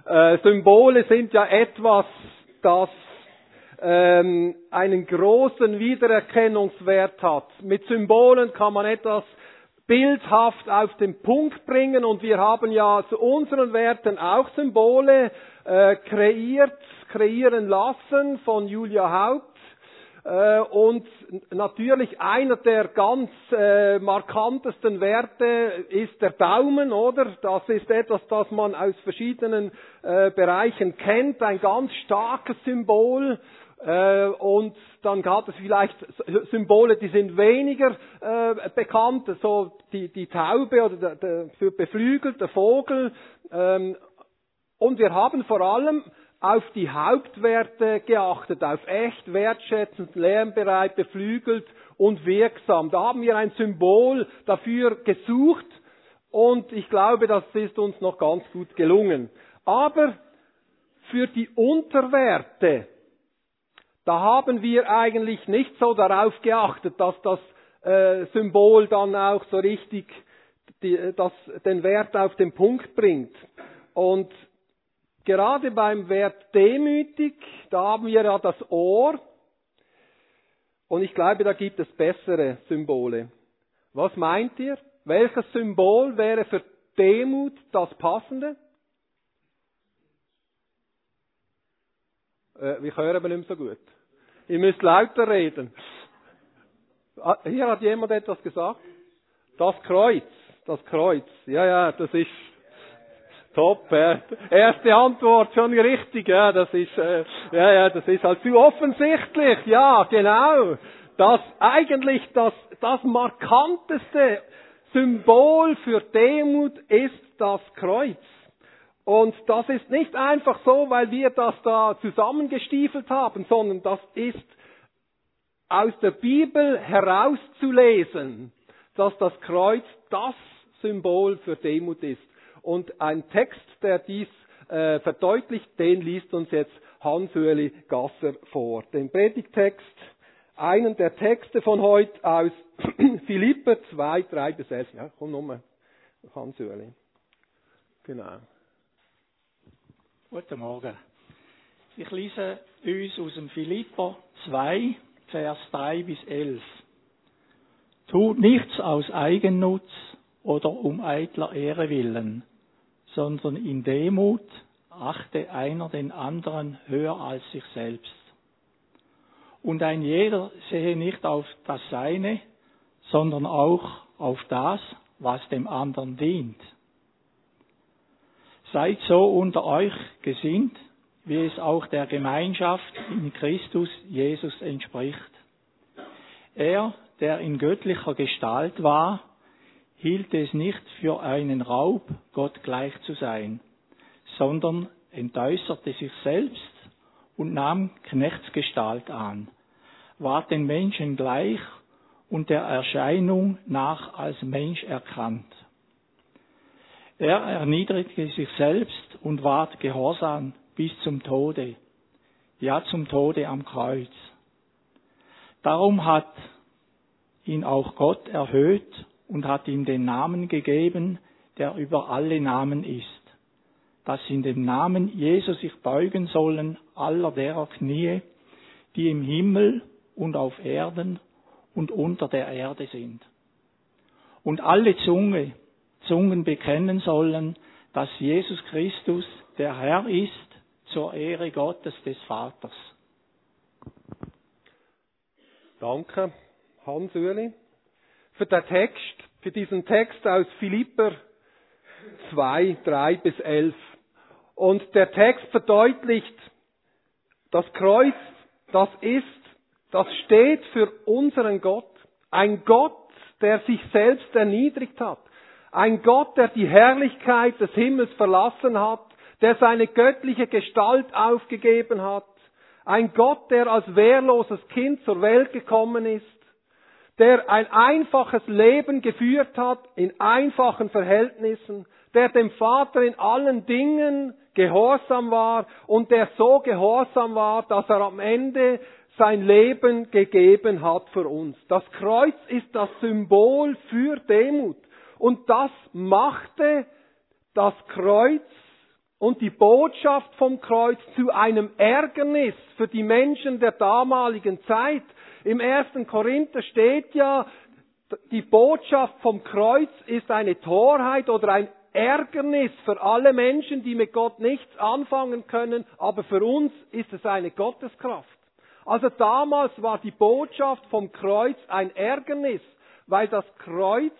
Symbole sind ja etwas, das einen großen Wiedererkennungswert hat. Mit Symbolen kann man etwas bildhaft auf den Punkt bringen und wir haben ja zu unseren Werten auch Symbole kreieren lassen von Julia Haupt. Und natürlich einer der ganz markantesten Werte ist der Daumen, oder? Das ist etwas, das man aus verschiedenen Bereichen kennt, ein ganz starkes Symbol. Und dann gab es vielleicht Symbole, die sind weniger bekannt, so die Taube oder der beflügelte Vogel. Und wir haben vor allem auf die Hauptwerte geachtet, auf echt, wertschätzend, lernbereit, beflügelt und wirksam. Da haben wir ein Symbol dafür gesucht und ich glaube, das ist uns noch ganz gut gelungen. Aber für die Unterwerte, da haben wir eigentlich nicht so darauf geachtet, dass das Symbol dann auch so richtig den Wert auf den Punkt bringt. Und gerade beim Wert demütig, da haben wir ja das Ohr. Und ich glaube, da gibt es bessere Symbole. Was meint ihr? Welches Symbol wäre für Demut das passende? Wir hören aber nicht mehr so gut. Ihr müsst lauter reden. Hier hat jemand etwas gesagt. Das Kreuz. Das Kreuz. Ja, das ist top. Erste Antwort schon richtig. Ja, das ist halt zu offensichtlich. Ja, genau. Das eigentlich das markanteste Symbol für Demut ist das Kreuz. Und das ist nicht einfach so, weil wir das da zusammengestiefelt haben, sondern das ist aus der Bibel herauszulesen, dass das Kreuz das Symbol für Demut ist. Und ein Text, der dies verdeutlicht, den liest uns jetzt Hans-Ueli Gasser vor. Den Predigtext, einen der Texte von heute aus Philipper 2, 3-11. Ja, komm nochmal, Hans-Ueli. Genau. Guten Morgen. Ich lese uns aus dem Philipper 2, Vers 3-11. Tut nichts aus Eigennutz oder um eitler Ehre willen, sondern in Demut achte einer den anderen höher als sich selbst. Und ein jeder sehe nicht auf das Seine, sondern auch auf das, was dem anderen dient. Seid so unter euch gesinnt, wie es auch der Gemeinschaft in Christus Jesus entspricht. Er, der in göttlicher Gestalt war, hielt es nicht für einen Raub, Gott gleich zu sein, sondern entäußerte sich selbst und nahm Knechtsgestalt an, ward den Menschen gleich und der Erscheinung nach als Mensch erkannt. Er erniedrigte sich selbst und ward gehorsam bis zum Tode, ja zum Tode am Kreuz. Darum hat ihn auch Gott erhöht und hat ihm den Namen gegeben, der über alle Namen ist, dass in dem Namen Jesus sich beugen sollen aller derer Knie, die im Himmel und auf Erden und unter der Erde sind. Und alle Zungen bekennen sollen, dass Jesus Christus der Herr ist, zur Ehre Gottes des Vaters. Danke, Hans-Ueli. Für diesen Text aus Philipper 2, 3-11. Und der Text verdeutlicht, das Kreuz, das steht für unseren Gott. Ein Gott, der sich selbst erniedrigt hat. Ein Gott, der die Herrlichkeit des Himmels verlassen hat, der seine göttliche Gestalt aufgegeben hat. Ein Gott, der als wehrloses Kind zur Welt gekommen ist, der ein einfaches Leben geführt hat, in einfachen Verhältnissen, der dem Vater in allen Dingen gehorsam war und der so gehorsam war, dass er am Ende sein Leben gegeben hat für uns. Das Kreuz ist das Symbol für Demut. Und das machte das Kreuz und die Botschaft vom Kreuz zu einem Ärgernis für die Menschen der damaligen Zeit. Im 1. Korinther steht ja, die Botschaft vom Kreuz ist eine Torheit oder ein Ärgernis für alle Menschen, die mit Gott nichts anfangen können, aber für uns ist es eine Gotteskraft. Also damals war die Botschaft vom Kreuz ein Ärgernis, weil das Kreuz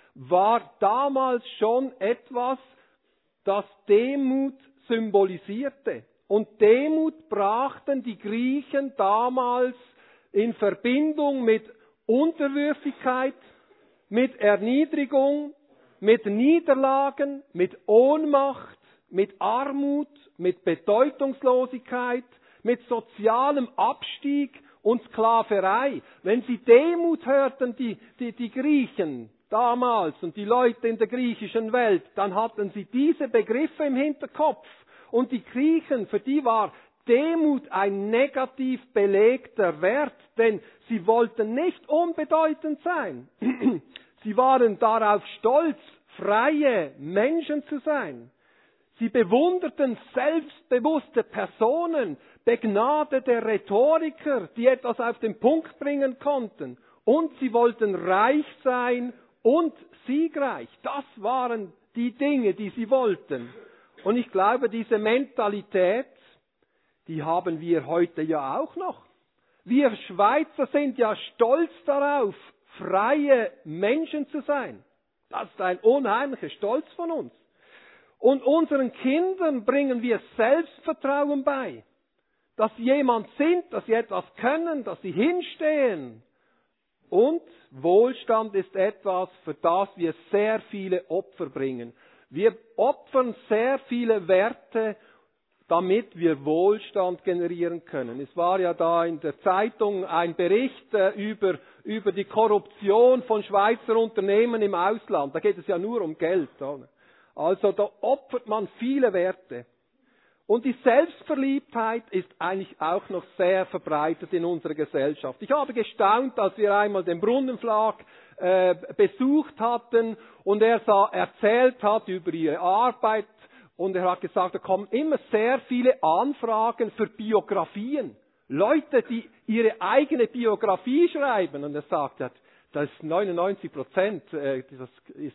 war damals schon etwas, das Demut symbolisierte. Und Demut brachten die Griechen damals in Verbindung mit Unterwürfigkeit, mit Erniedrigung, mit Niederlagen, mit Ohnmacht, mit Armut, mit Bedeutungslosigkeit, mit sozialem Abstieg und Sklaverei. Wenn sie Demut hörten, die Griechen damals und die Leute in der griechischen Welt, dann hatten sie diese Begriffe im Hinterkopf. Und die Griechen, für die war Demut ein negativ belegter Wert, denn sie wollten nicht unbedeutend sein. Sie waren darauf stolz, freie Menschen zu sein. Sie bewunderten selbstbewusste Personen, begnadete Rhetoriker, die etwas auf den Punkt bringen konnten. Und sie wollten reich sein und siegreich. Das waren die Dinge, die sie wollten. Und ich glaube, diese Mentalität, die haben wir heute ja auch noch. Wir Schweizer sind ja stolz darauf, freie Menschen zu sein. Das ist ein unheimlicher Stolz von uns. Und unseren Kindern bringen wir Selbstvertrauen bei. Dass sie jemand sind, dass sie etwas können, dass sie hinstehen. Und Wohlstand ist etwas, für das wir sehr viele Opfer bringen. Wir opfern sehr viele Werte, damit wir Wohlstand generieren können. Es war ja da in der Zeitung ein Bericht über die Korruption von Schweizer Unternehmen im Ausland. Da geht es ja nur um Geld. Oder? Also da opfert man viele Werte. Und die Selbstverliebtheit ist eigentlich auch noch sehr verbreitet in unserer Gesellschaft. Ich habe gestaunt, als wir einmal den Brunnenverlag besucht hatten und er erzählt hat über ihre Arbeit und er hat gesagt, da kommen immer sehr viele Anfragen für Biografien. Leute, die ihre eigene Biografie schreiben. Und er sagt, das ist 99%,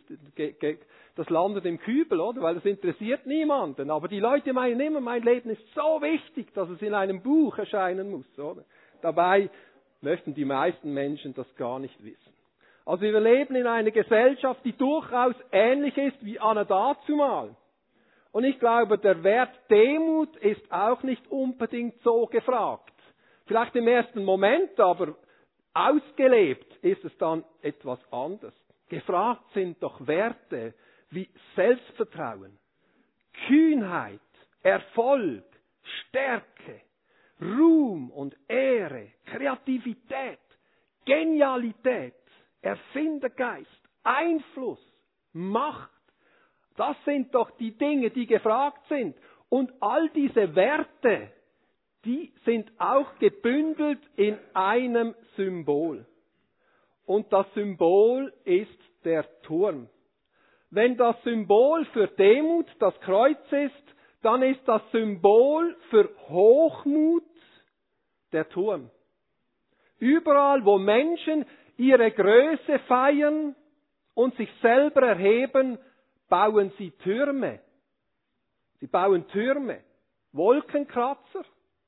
das landet im Kübel, oder? Weil das interessiert niemanden. Aber die Leute meinen immer, mein Leben ist so wichtig, dass es in einem Buch erscheinen muss, oder? Dabei möchten die meisten Menschen das gar nicht wissen. Also wir leben in einer Gesellschaft, die durchaus ähnlich ist wie Anna dazumal. Und ich glaube, der Wert Demut ist auch nicht unbedingt so gefragt. Vielleicht im ersten Moment, aber ausgelebt ist es dann etwas anderes. Gefragt sind doch Werte wie Selbstvertrauen, Kühnheit, Erfolg, Stärke, Ruhm und Ehre, Kreativität, Genialität, Erfindergeist, Einfluss, Macht. Das sind doch die Dinge, die gefragt sind. Und all diese Werte, die sind auch gebündelt in einem Symbol. Und das Symbol ist der Turm. Wenn das Symbol für Demut das Kreuz ist, dann ist das Symbol für Hochmut der Turm. Überall, wo Menschen ihre Größe feiern und sich selber erheben, bauen sie Türme. Sie bauen Türme, Wolkenkratzer,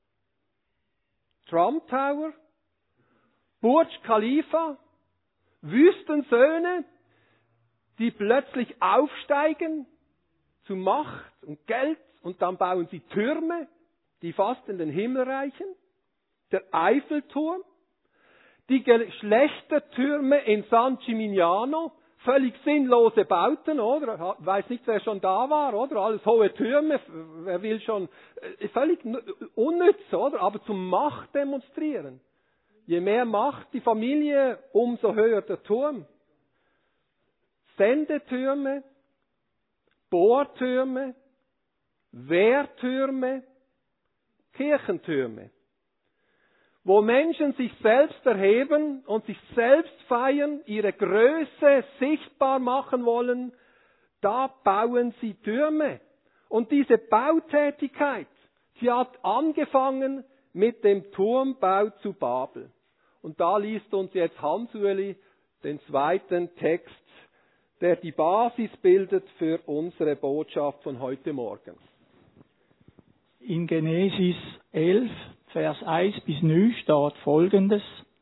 Trump Tower, Burj Khalifa, Wüstensöhne, die plötzlich aufsteigen zu Macht und Geld und dann bauen sie Türme, die fast in den Himmel reichen. Der Eiffelturm, die Geschlechtertürme in San Gimignano, völlig sinnlose Bauten, oder? Weiß nicht, wer schon da war, oder? Alles hohe Türme, wer will schon, völlig unnütz, oder? Aber zum Macht demonstrieren. Je mehr Macht die Familie, umso höher der Turm. Sendetürme, Bohrtürme, Wehrtürme, Kirchentürme. Wo Menschen sich selbst erheben und sich selbst feiern, ihre Größe sichtbar machen wollen, da bauen sie Türme. Und diese Bautätigkeit, sie hat angefangen mit dem Turmbau zu Babel. Und da liest uns jetzt Hans-Ueli den zweiten Text, der die Basis bildet für unsere Botschaft von heute Morgen. In Genesis 11, Vers 1 bis 9 steht Folgendes.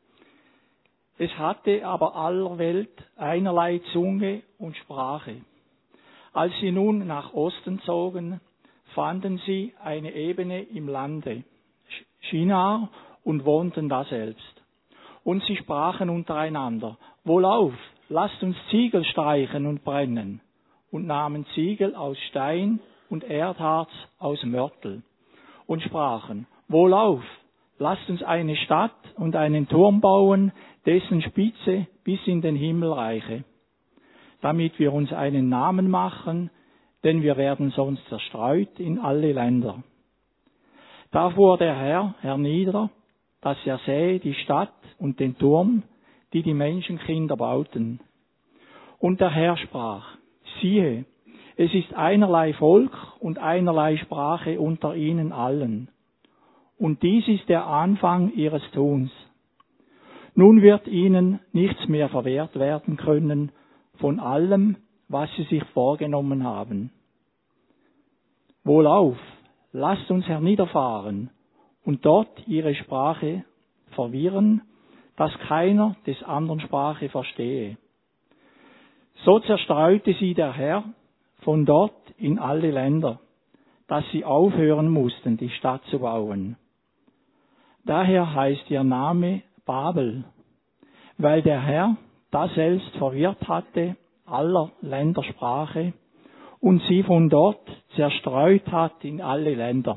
Es hatte aber aller Welt einerlei Zunge und Sprache. Als sie nun nach Osten zogen, fanden sie eine Ebene im Lande, Shinar, und wohnten daselbst. Und sie sprachen untereinander, wohlauf, lasst uns Ziegel streichen und brennen, und nahmen Ziegel aus Stein und Erdharz aus Mörtel, und sprachen, wohlauf, lasst uns eine Stadt und einen Turm bauen, dessen Spitze bis in den Himmel reiche, damit wir uns einen Namen machen, denn wir werden sonst zerstreut in alle Länder. Da fuhr der Herr hernieder, dass er sähe die Stadt und den Turm, die die Menschenkinder bauten. Und der Herr sprach, siehe, es ist einerlei Volk und einerlei Sprache unter ihnen allen. Und dies ist der Anfang ihres Tuns. Nun wird ihnen nichts mehr verwehrt werden können von allem, was sie sich vorgenommen haben. Wohlauf, lasst uns herniederfahren und dort ihre Sprache verwirren, dass keiner des anderen Sprache verstehe. So zerstreute sie der Herr von dort in alle Länder, dass sie aufhören mussten, die Stadt zu bauen. Daher heißt ihr Name Babel, weil der Herr daselbst verwirrt hatte aller Länder Sprache und sie von dort zerstreut hat in alle Länder.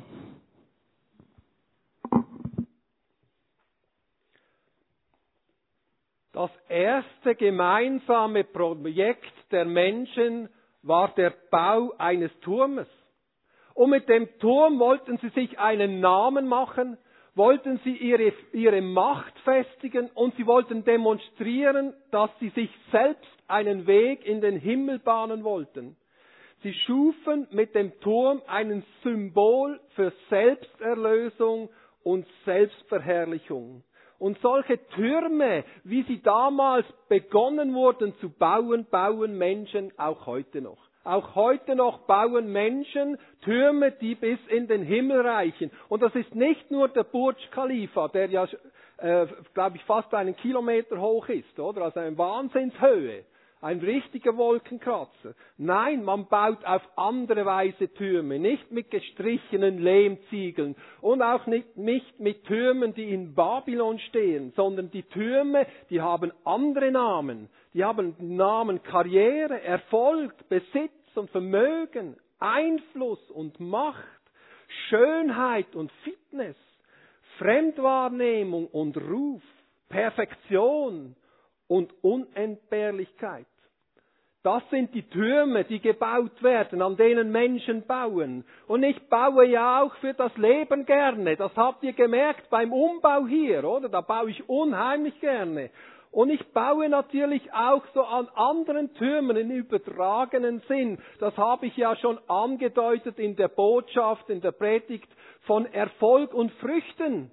Das erste gemeinsame Projekt der Menschen war der Bau eines Turmes. Und mit dem Turm wollten sie sich einen Namen machen, wollten sie ihre Macht festigen und sie wollten demonstrieren, dass sie sich selbst einen Weg in den Himmel bahnen wollten. Sie schufen mit dem Turm ein Symbol für Selbsterlösung und Selbstverherrlichung. Und solche Türme, wie sie damals begonnen wurden zu bauen, bauen Menschen auch heute noch. Auch heute noch bauen Menschen Türme, die bis in den Himmel reichen. Und das ist nicht nur der Burj Khalifa, der ja, glaube ich, fast 1 Kilometer hoch ist, oder? Also eine Wahnsinnshöhe. Ein richtiger Wolkenkratzer. Nein, man baut auf andere Weise Türme, nicht mit gestrichenen Lehmziegeln und auch nicht mit Türmen, die in Babylon stehen, sondern die Türme, die haben andere Namen. Die haben Namen Karriere, Erfolg, Besitz und Vermögen, Einfluss und Macht, Schönheit und Fitness, Fremdwahrnehmung und Ruf, Perfektion und Unentbehrlichkeit. Das sind die Türme, die gebaut werden, an denen Menschen bauen. Und ich baue ja auch für das Leben gerne. Das habt ihr gemerkt beim Umbau hier, oder? Da baue ich unheimlich gerne. Und ich baue natürlich auch so an anderen Türmen im übertragenen Sinn. Das habe ich ja schon angedeutet in der Botschaft, in der Predigt von Erfolg und Früchten.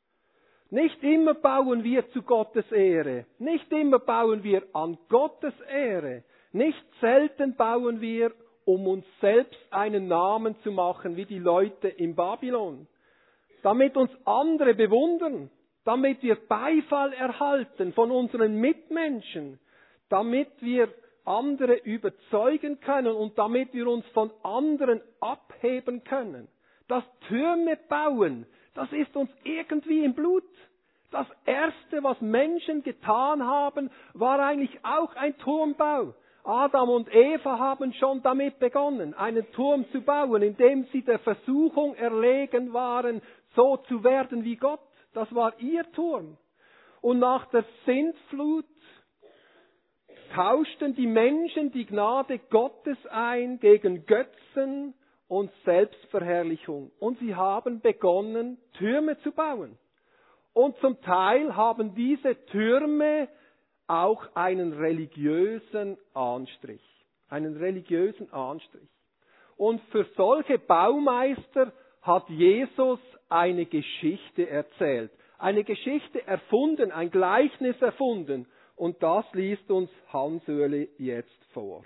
Nicht immer bauen wir zu Gottes Ehre. Nicht immer bauen wir an Gottes Ehre. Nicht selten bauen wir, um uns selbst einen Namen zu machen, wie die Leute in Babylon. Damit uns andere bewundern. Damit wir Beifall erhalten von unseren Mitmenschen. Damit wir andere überzeugen können und damit wir uns von anderen abheben können. Das Türme bauen, das ist uns irgendwie im Blut. Das Erste, was Menschen getan haben, war eigentlich auch ein Turmbau. Adam und Eva haben schon damit begonnen, einen Turm zu bauen, indem sie der Versuchung erlegen waren, so zu werden wie Gott. Das war ihr Turm. Und nach der Sintflut tauschten die Menschen die Gnade Gottes ein gegen Götzen und Selbstverherrlichung. Und sie haben begonnen, Türme zu bauen. Und zum Teil haben diese Türme auch einen religiösen Anstrich. Einen religiösen Anstrich. Und für solche Baumeister hat Jesus eine Geschichte erzählt. Eine Geschichte erfunden, ein Gleichnis erfunden. Und das liest uns Hans-Ueli jetzt vor.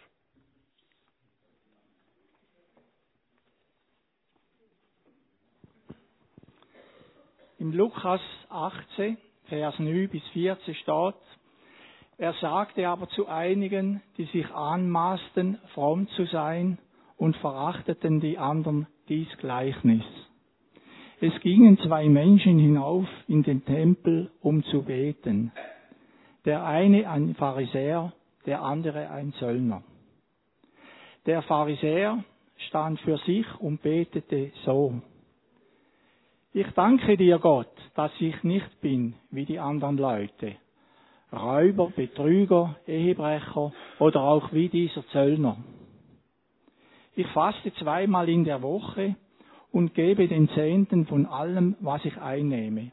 Im Lukas 18, Vers 9 bis 14 steht: Er sagte aber zu einigen, die sich anmaßten, fromm zu sein, und verachteten die anderen dies Gleichnis. Es gingen 2 Menschen hinauf in den Tempel, um zu beten. Der eine ein Pharisäer, der andere ein Zöllner. Der Pharisäer stand für sich und betete so: Ich danke dir, Gott, dass ich nicht bin wie die anderen Leute, Räuber, Betrüger, Ehebrecher oder auch wie dieser Zöllner. Ich faste 2-mal in der Woche und gebe den Zehnten von allem, was ich einnehme.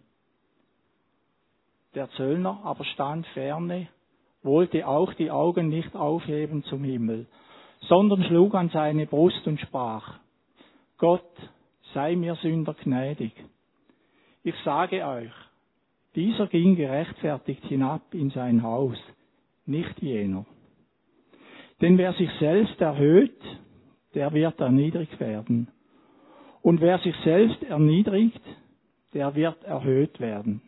Der Zöllner aber stand ferne, wollte auch die Augen nicht aufheben zum Himmel, sondern schlug an seine Brust und sprach: Gott, sei mir Sünder gnädig. Ich sage euch, dieser ging gerechtfertigt hinab in sein Haus, nicht jener. Denn wer sich selbst erhöht, der wird erniedrigt werden. Und wer sich selbst erniedrigt, der wird erhöht werden.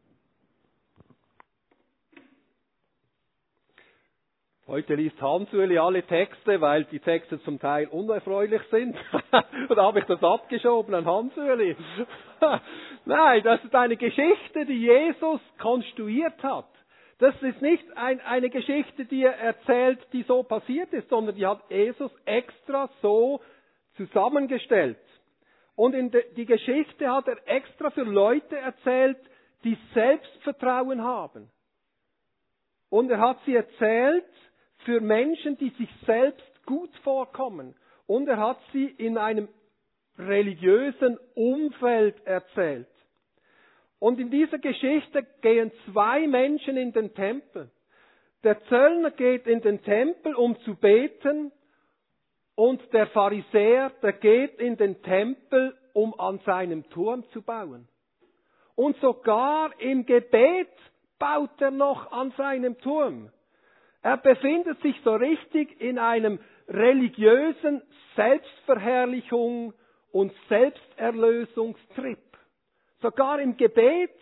Heute liest Hans-Ueli alle Texte, weil die Texte zum Teil unerfreulich sind. Und da habe ich das abgeschoben an Hans-Ueli. Nein, das ist eine Geschichte, die Jesus konstruiert hat. Das ist nicht eine Geschichte, die er erzählt, die so passiert ist, sondern die hat Jesus extra so zusammengestellt. Und die Geschichte hat er extra für Leute erzählt, die Selbstvertrauen haben. Und er hat sie erzählt für Menschen, die sich selbst gut vorkommen. Und er hat sie in einem religiösen Umfeld erzählt. Und in dieser Geschichte gehen 2 Menschen in den Tempel. Der Zöllner geht in den Tempel, um zu beten, und der Pharisäer, der geht in den Tempel, um an seinem Turm zu bauen. Und sogar im Gebet baut er noch an seinem Turm. Er befindet sich so richtig in einem religiösen Selbstverherrlichung und Selbsterlösungstrip. Sogar im Gebet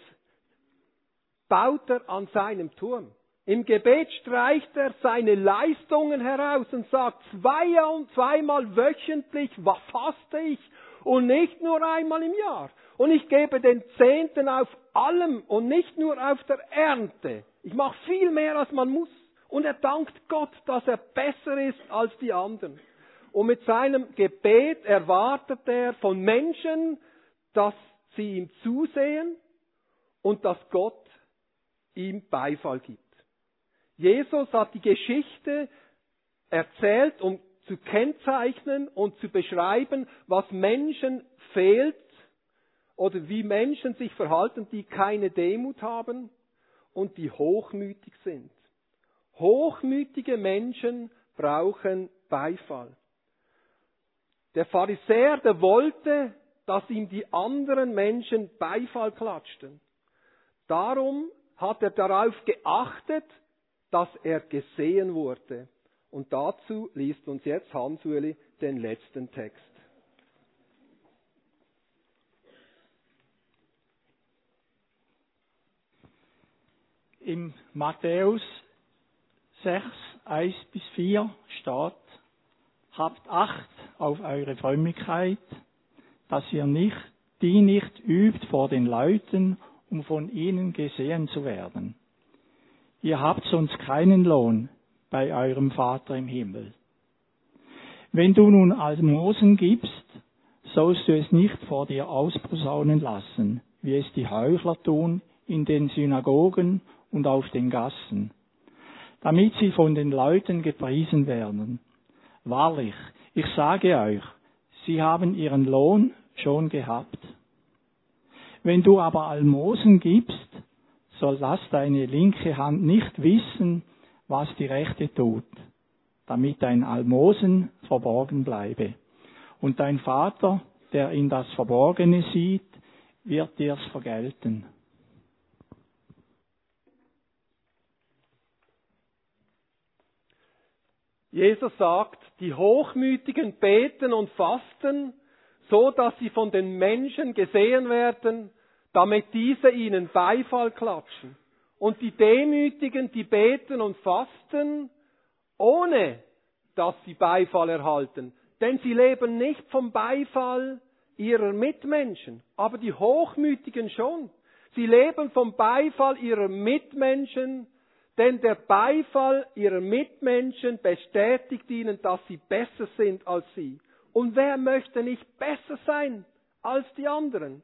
baut er an seinem Turm. Im Gebet streicht er seine Leistungen heraus und sagt, 2-mal wöchentlich faste ich und nicht nur einmal im Jahr. Und ich gebe den Zehnten auf allem und nicht nur auf der Ernte. Ich mache viel mehr, als man muss. Und er dankt Gott, dass er besser ist als die anderen. Und mit seinem Gebet erwartet er von Menschen, dass sie ihm zusehen und dass Gott ihm Beifall gibt. Jesus hat die Geschichte erzählt, um zu kennzeichnen und zu beschreiben, was Menschen fehlt oder wie Menschen sich verhalten, die keine Demut haben und die hochmütig sind. Hochmütige Menschen brauchen Beifall. Der Pharisäer, der wollte, dass ihm die anderen Menschen Beifall klatschten. Darum hat er darauf geachtet, dass er gesehen wurde. Und dazu liest uns jetzt Hans-Ueli den letzten Text. Im Matthäus 6, 1-4 steht: Habt Acht auf eure Frömmigkeit, dass ihr die nicht übt vor den Leuten, um von ihnen gesehen zu werden. Ihr habt sonst keinen Lohn bei eurem Vater im Himmel. Wenn du nun Almosen gibst, sollst du es nicht vor dir ausposaunen lassen, wie es die Heuchler tun in den Synagogen und auf den Gassen, damit sie von den Leuten gepriesen werden. Wahrlich, ich sage euch, sie haben ihren Lohn schon gehabt. Wenn du aber Almosen gibst, so lass deine linke Hand nicht wissen, was die rechte tut, damit dein Almosen verborgen bleibe. Und dein Vater, der in das Verborgene sieht, wird dir's vergelten. Jesus sagt, die Hochmütigen beten und fasten, so dass sie von den Menschen gesehen werden, damit diese ihnen Beifall klatschen. Und die Demütigen, die beten und fasten, ohne dass sie Beifall erhalten. Denn sie leben nicht vom Beifall ihrer Mitmenschen, aber die Hochmütigen schon. Sie leben vom Beifall ihrer Mitmenschen, denn der Beifall ihrer Mitmenschen bestätigt ihnen, dass sie besser sind als sie. Und wer möchte nicht besser sein als die anderen?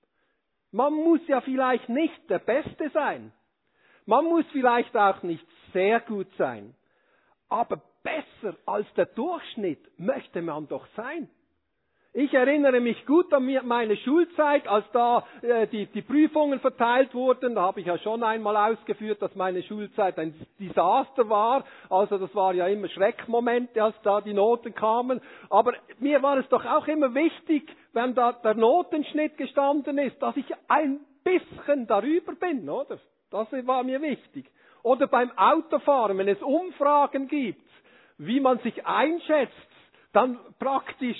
Man muss ja vielleicht nicht der Beste sein. Man muss vielleicht auch nicht sehr gut sein. Aber besser als der Durchschnitt möchte man doch sein. Ich erinnere mich gut an meine Schulzeit, als da die Prüfungen verteilt wurden. Da habe ich ja schon einmal ausgeführt, dass meine Schulzeit ein Desaster war. Also das war ja immer Schreckmomente, als da die Noten kamen. Aber mir war es doch auch immer wichtig, wenn da der Notenschnitt gestanden ist, dass ich ein bisschen darüber bin, oder? Das war mir wichtig. Oder beim Autofahren, wenn es Umfragen gibt, wie man sich einschätzt, dann praktisch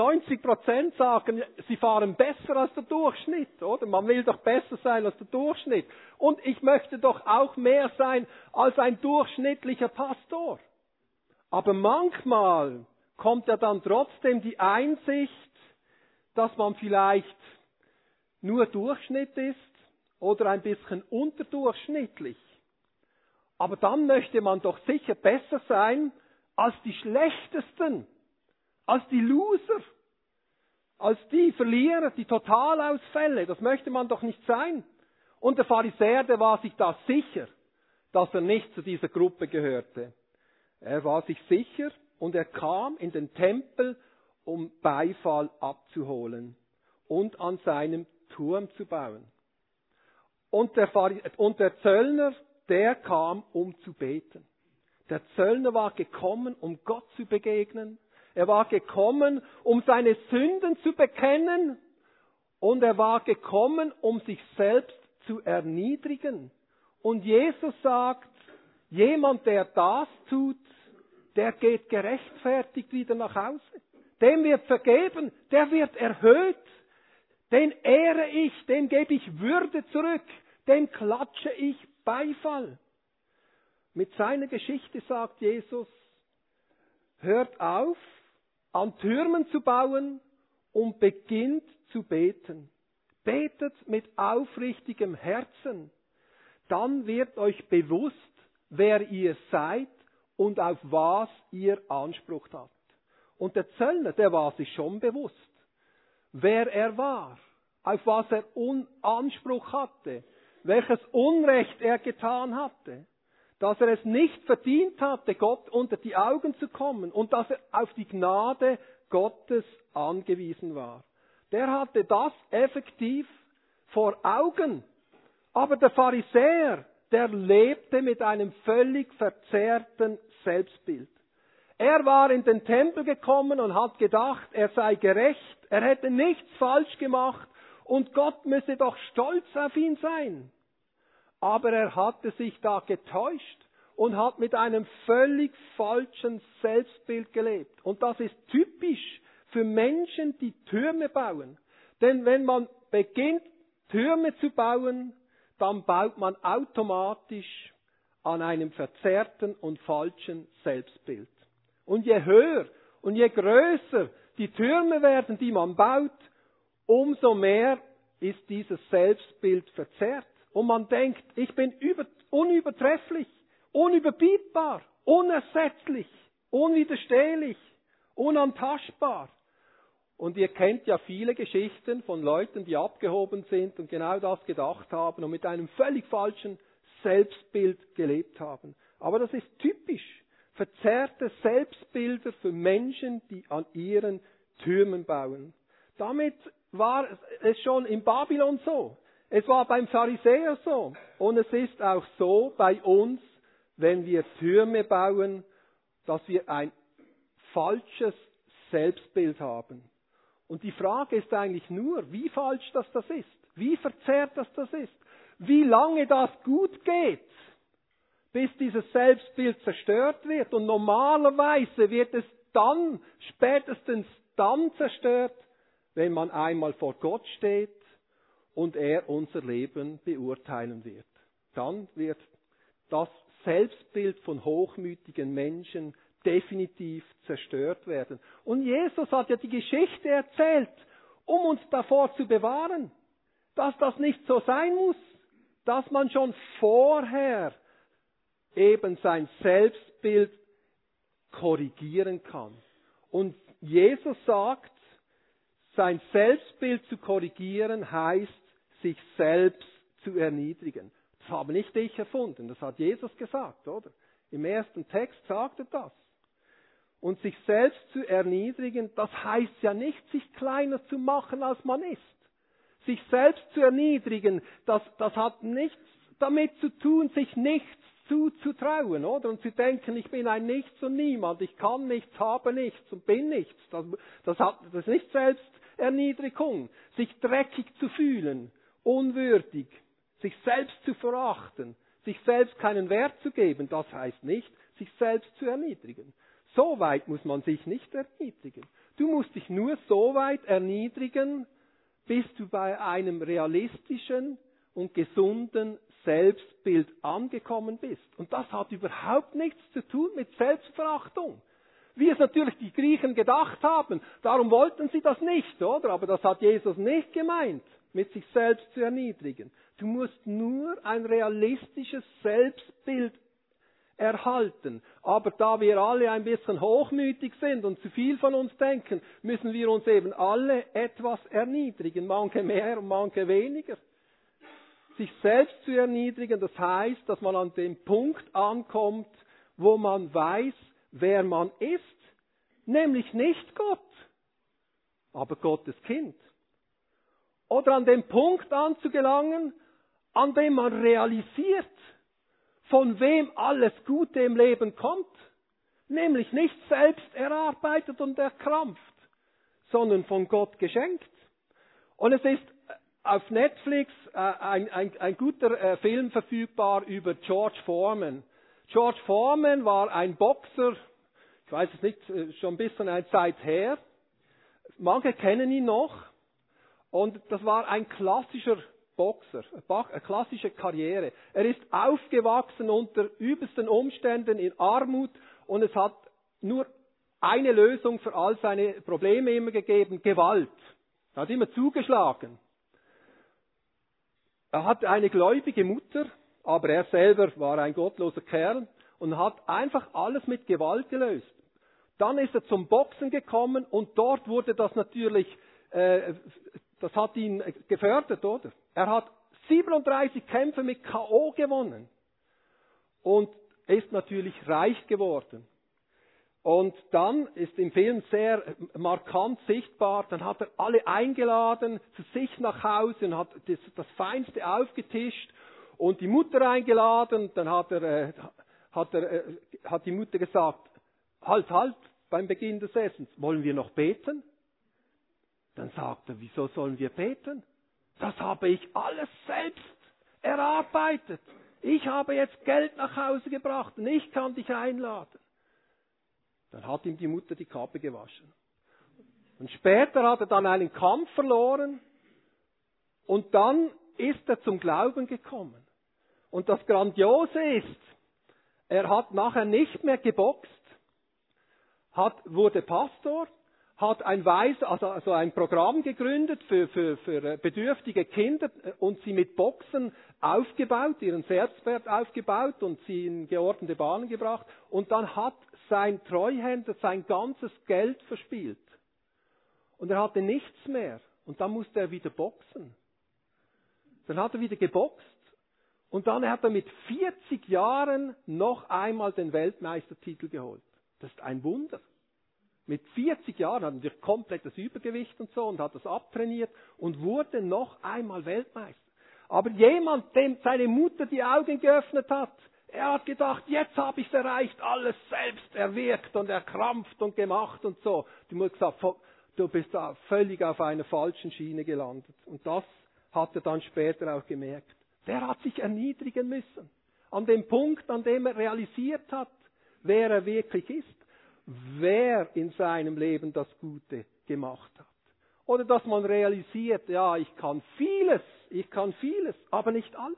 90% sagen, sie fahren besser als der Durchschnitt, oder? Man will doch besser sein als der Durchschnitt. Und ich möchte doch auch mehr sein als ein durchschnittlicher Pastor. Aber manchmal kommt ja dann trotzdem die Einsicht, dass man vielleicht nur Durchschnitt ist oder ein bisschen unterdurchschnittlich. Aber dann möchte man doch sicher besser sein als die Schlechtesten, als die Loser, als die Verlierer, die Totalausfälle. Das möchte man doch nicht sein. Und der Pharisäer, der war sich da sicher, dass er nicht zu dieser Gruppe gehörte. Er war sich sicher und er kam in den Tempel, um Beifall abzuholen und an seinem Turm zu bauen. Und der Zöllner, der kam, um zu beten. Der Zöllner war gekommen, um Gott zu begegnen. Er war gekommen, um seine Sünden zu bekennen. Und er war gekommen, um sich selbst zu erniedrigen. Und Jesus sagt, jemand, der das tut, der geht gerechtfertigt wieder nach Hause. Dem wird vergeben, der wird erhöht. Den ehre ich, dem gebe ich Würde zurück, dem klatsche ich Beifall. Mit seiner Geschichte sagt Jesus, hört auf, an Türmen zu bauen und beginnt zu beten. Betet mit aufrichtigem Herzen. Dann wird euch bewusst, wer ihr seid und auf was ihr Anspruch habt. Und der Zöllner, der war sich schon bewusst, wer er war, auf was er Anspruch hatte, welches Unrecht er getan hatte, dass er es nicht verdient hatte, Gott unter die Augen zu kommen und dass er auf die Gnade Gottes angewiesen war. Der hatte das effektiv vor Augen. Aber der Pharisäer, der lebte mit einem völlig verzerrten Selbstbild. Er war in den Tempel gekommen und hat gedacht, er sei gerecht, er hätte nichts falsch gemacht und Gott müsse doch stolz auf ihn sein. Aber er hatte sich da getäuscht und hat mit einem völlig falschen Selbstbild gelebt. Und das ist typisch für Menschen, die Türme bauen. Denn wenn man beginnt, Türme zu bauen, dann baut man automatisch an einem verzerrten und falschen Selbstbild. Und je höher und je größer die Türme werden, die man baut, umso mehr ist dieses Selbstbild verzerrt. Und man denkt, ich bin unübertrefflich, unüberbietbar, unersetzlich, unwiderstehlich, unantastbar. Und ihr kennt ja viele Geschichten von Leuten, die abgehoben sind und genau das gedacht haben und mit einem völlig falschen Selbstbild gelebt haben. Aber das ist typisch. Verzerrte Selbstbilder für Menschen, die an ihren Türmen bauen. Damit war es schon in Babylon so. Es war beim Pharisäer so. Und es ist auch so bei uns, wenn wir Türme bauen, dass wir ein falsches Selbstbild haben. Und die Frage ist eigentlich nur, wie falsch das ist, wie verzerrt das ist, wie lange das gut geht, bis dieses Selbstbild zerstört wird. Und normalerweise wird es dann, spätestens dann zerstört, wenn man einmal vor Gott steht und er unser Leben beurteilen wird. Dann wird das Selbstbild von hochmütigen Menschen definitiv zerstört werden. Und Jesus hat ja die Geschichte erzählt, um uns davor zu bewahren, dass das nicht so sein muss, dass man schon vorher eben sein Selbstbild korrigieren kann. Und Jesus sagt, sein Selbstbild zu korrigieren heißt, sich selbst zu erniedrigen. Das habe nicht ich erfunden, das hat Jesus gesagt, oder? Im ersten Text sagt er das. Und sich selbst zu erniedrigen, das heißt ja nicht, sich kleiner zu machen, als man ist. Sich selbst zu erniedrigen, das hat nichts damit zu tun, sich nichts zuzutrauen, oder? Und zu denken, ich bin ein Nichts und Niemand, ich kann nichts, habe nichts und bin nichts. Das ist nicht Selbsterniedrigung. Sich dreckig zu fühlen, unwürdig, sich selbst zu verachten, sich selbst keinen Wert zu geben, das heißt nicht, sich selbst zu erniedrigen. So weit muss man sich nicht erniedrigen. Du musst dich nur so weit erniedrigen, bis du bei einem realistischen und gesunden Selbstbild angekommen bist. Und das hat überhaupt nichts zu tun mit Selbstverachtung. Wie es natürlich die Griechen gedacht haben. Darum wollten sie das nicht, oder? Aber das hat Jesus nicht gemeint, mit sich selbst zu erniedrigen. Du musst nur ein realistisches Selbstbild erhalten. Aber da wir alle ein bisschen hochmütig sind und zu viel von uns denken, müssen wir uns eben alle etwas erniedrigen. Manche mehr und manche weniger. Sich selbst zu erniedrigen, das heißt, dass man an dem Punkt ankommt, wo man weiß, wer man ist. Nämlich nicht Gott, aber Gottes Kind. Oder an dem Punkt anzugelangen, an dem man realisiert, von wem alles Gute im Leben kommt. Nämlich nicht selbst erarbeitet und erkrampft, sondern von Gott geschenkt. Und es ist auf Netflix ein guter Film verfügbar über George Foreman. George Foreman war ein Boxer, ich weiß es nicht, schon ein bisschen eine Zeit her. Manche kennen ihn noch. Und das war ein klassischer Boxer, eine klassische Karriere. Er ist aufgewachsen unter übelsten Umständen in Armut und es hat nur eine Lösung für all seine Probleme immer gegeben, Gewalt. Er hat immer zugeschlagen. Er hatte eine gläubige Mutter, aber er selber war ein gottloser Kerl und hat einfach alles mit Gewalt gelöst. Dann ist er zum Boxen gekommen und dort wurde das natürlich, das hat ihn gefördert, oder? Er hat 37 Kämpfe mit K.O. gewonnen und ist natürlich reich geworden. Und dann ist im Film sehr markant sichtbar, dann hat er alle eingeladen zu sich nach Hause und hat das Feinste aufgetischt und die Mutter eingeladen. Dann hat die Mutter gesagt, halt, beim Beginn des Essens, wollen wir noch beten? Dann sagt er, wieso sollen wir beten? Das habe ich alles selbst erarbeitet. Ich habe jetzt Geld nach Hause gebracht und ich kann dich einladen. Dann hat ihm die Mutter die Kappe gewaschen. Und später hat er dann einen Kampf verloren und dann ist er zum Glauben gekommen. Und das Grandiose ist, er hat nachher nicht mehr geboxt, wurde Pastor, hat also ein Programm gegründet für bedürftige Kinder und sie mit Boxen aufgebaut, ihren Selbstwert aufgebaut und sie in geordnete Bahnen gebracht. Und dann hat sein Treuhänder sein ganzes Geld verspielt. Und er hatte nichts mehr. Und dann musste er wieder boxen. Dann hat er wieder geboxt. Und dann hat er mit 40 Jahren noch einmal den Weltmeistertitel geholt. Das ist ein Wunder. Mit 40 Jahren hat er komplettes Übergewicht und so und hat das abtrainiert und wurde noch einmal Weltmeister. Aber jemand, dem seine Mutter die Augen geöffnet hat, Er hat gedacht, jetzt habe ich es erreicht, alles selbst erwirkt und erkrampft und gemacht und so. Die Mutter gesagt, du bist da völlig auf einer falschen Schiene gelandet. Und das hat er dann später auch gemerkt. Der hat sich erniedrigen müssen. An dem Punkt, an dem er realisiert hat, wer er wirklich ist, wer in seinem Leben das Gute gemacht hat. Oder dass man realisiert, ja, ich kann vieles, aber nicht alles.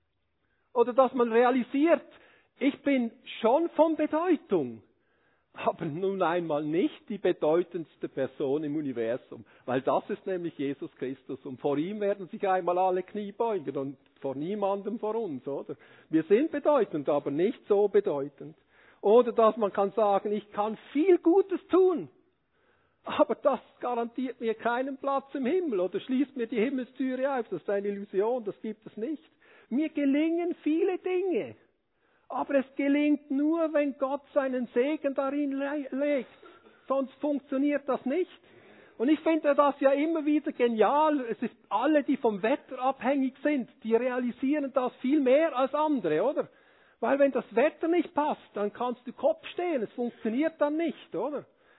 Oder dass man realisiert, ich bin schon von Bedeutung, aber nun einmal nicht die bedeutendste Person im Universum. Weil das ist nämlich Jesus Christus. Und vor ihm werden sich einmal alle Knie beugen und vor niemandem vor uns, oder? Wir sind bedeutend, aber nicht so bedeutend. Oder dass man kann sagen, ich kann viel Gutes tun, aber das garantiert mir keinen Platz im Himmel oder schließt mir die Himmelstüre auf. Das ist eine Illusion, das gibt es nicht. Mir gelingen viele Dinge, aber es gelingt nur, wenn Gott seinen Segen darin legt. Sonst funktioniert das nicht. Und ich finde das ja immer wieder genial. Es ist alle, die vom Wetter abhängig sind, die realisieren das viel mehr als andere, oder? Weil wenn das Wetter nicht passt, dann kannst du Kopf stehen. Es funktioniert dann nicht, oder?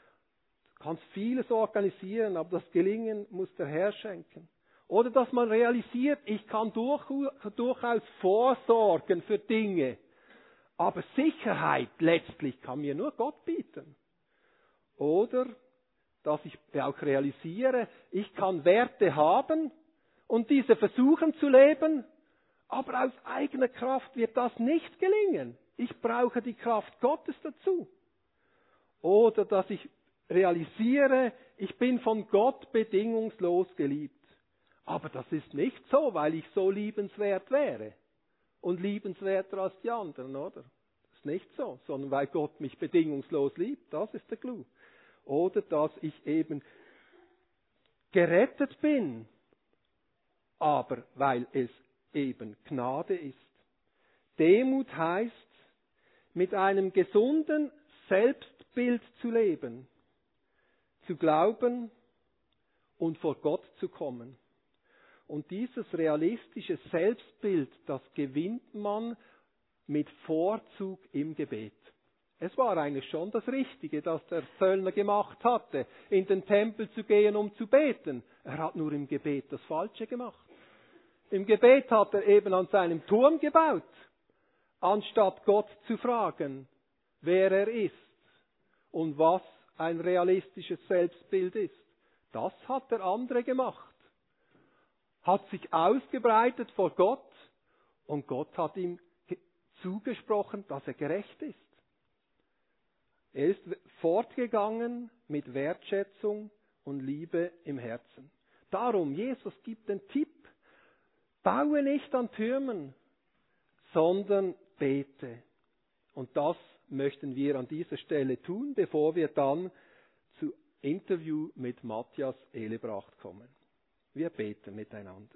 Du kannst vieles organisieren, aber das Gelingen muss der Herr schenken. Oder dass man realisiert, ich kann durchaus vorsorgen für Dinge. Aber Sicherheit letztlich kann mir nur Gott bieten. Oder dass ich auch realisiere, ich kann Werte haben und diese versuchen zu leben, aber aus eigener Kraft wird das nicht gelingen. Ich brauche die Kraft Gottes dazu. Oder dass ich realisiere, ich bin von Gott bedingungslos geliebt. Aber das ist nicht so, weil ich so liebenswert wäre und liebenswerter als die anderen, oder? Das ist nicht so, sondern weil Gott mich bedingungslos liebt, das ist der Clou. Oder dass ich eben gerettet bin, aber weil es eben Gnade ist. Demut heißt, mit einem gesunden Selbstbild zu leben, zu glauben und vor Gott zu kommen. Und dieses realistische Selbstbild, das gewinnt man mit Vorzug im Gebet. Es war eigentlich schon das Richtige, das der Zöllner gemacht hatte, in den Tempel zu gehen, um zu beten. Er hat nur im Gebet das Falsche gemacht. Im Gebet hat er eben an seinem Turm gebaut, anstatt Gott zu fragen, wer er ist und was ein realistisches Selbstbild ist. Das hat der andere gemacht. Hat sich ausgebreitet vor Gott und Gott hat ihm zugesprochen, dass er gerecht ist. Er ist fortgegangen mit Wertschätzung und Liebe im Herzen. Darum, Jesus gibt den Tipp, baue nicht an Türmen, sondern bete. Und das möchten wir an dieser Stelle tun, bevor wir dann zu Interview mit Matthias Ehlebracht kommen. Wir beten miteinander.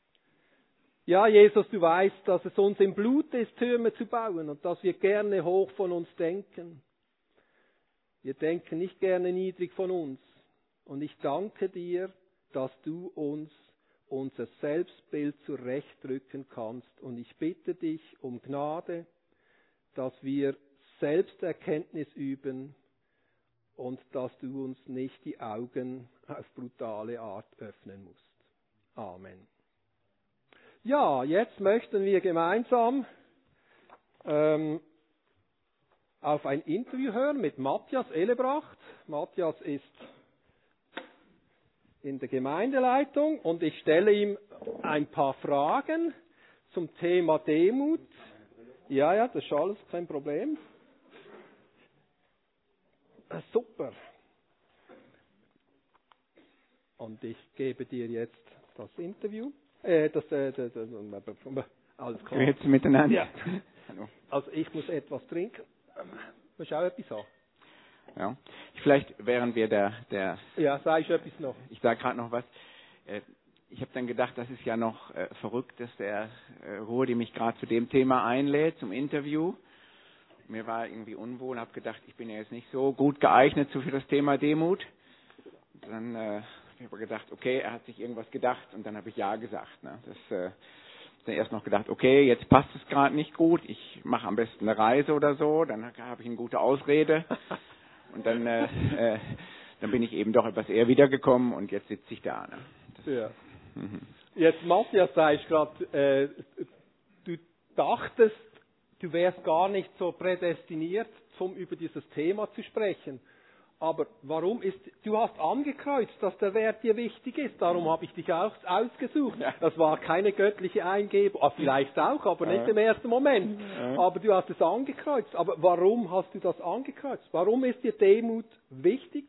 Ja, Jesus, du weißt, dass es uns im Blut ist, Türme zu bauen und dass wir gerne hoch von uns denken. Wir denken nicht gerne niedrig von uns. Und ich danke dir, dass du uns unser Selbstbild zurechtrücken kannst. Und ich bitte dich um Gnade, dass wir Selbsterkenntnis üben und dass du uns nicht die Augen auf brutale Art öffnen musst. Amen. Ja, jetzt möchten wir gemeinsam auf ein Interview hören mit Matthias Ehlebracht. Matthias ist in der Gemeindeleitung und ich stelle ihm ein paar Fragen zum Thema Demut. Ja, das ist alles kein Problem. Super. Und ich gebe dir jetzt das Interview. Alles klar. Jetzt miteinander. Ja. Also ich muss etwas trinken. Muss auch etwas haben. Ja. Vielleicht während wir Ja, sag ich etwas noch. Ich sage gerade noch was. Ich habe dann gedacht, das ist ja noch verrückt, dass der Rudi mich gerade zu dem Thema einlädt, zum Interview. Mir war irgendwie unwohl, habe gedacht, ich bin ja jetzt nicht so gut geeignet für das Thema Demut. Dann habe ich aber gedacht, okay, er hat sich irgendwas gedacht und dann habe ich Ja gesagt. Ne? Das Dann erst noch gedacht, okay, jetzt passt es gerade nicht gut, ich mache am besten eine Reise oder so, dann habe ich eine gute Ausrede. Und dann bin ich eben doch etwas eher wiedergekommen und jetzt sitze ich da. Ne? Ja. Jetzt, Matthias, sagst gerade, du dachtest, du wärst gar nicht so prädestiniert, um über dieses Thema zu sprechen. Aber du hast angekreuzt, dass der Wert dir wichtig ist, darum habe ich dich auch ausgesucht. Ja. Das war keine göttliche Eingebung, vielleicht auch, aber nicht im ersten Moment. Aber du hast es angekreuzt. Aber warum hast du das angekreuzt? Warum ist dir Demut wichtig?